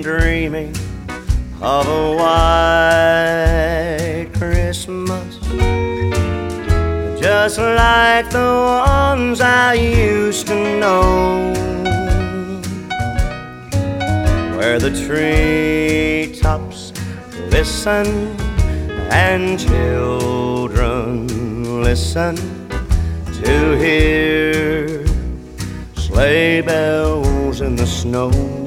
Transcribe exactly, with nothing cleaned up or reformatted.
I'm dreaming of a white Christmas, just like the ones I used to know, where the treetops listen and children listen to hear sleigh bells in the snow.